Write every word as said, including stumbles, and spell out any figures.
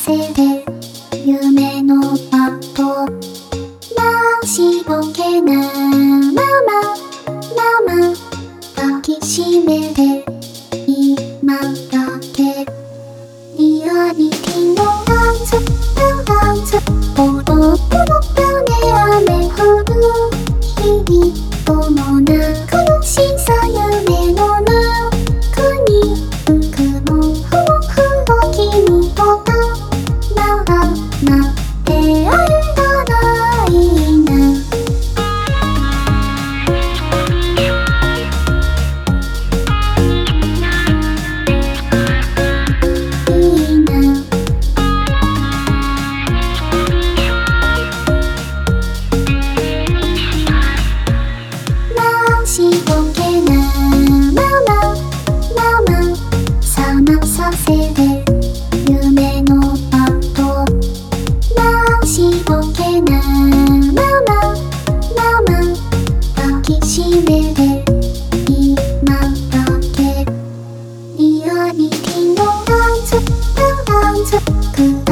せで夢のパートなしぼけなまままま抱きしめて今だけリアリティのダンスダンス踊ってもだね雨降る日々ともなくしさ夢の中に浮くもふわふわ君とかならなって会えたらいいなしぼけなまままま覚まさせて夢のパートなしぼけなまままま抱きしめて今だけリアリティのダンスダンス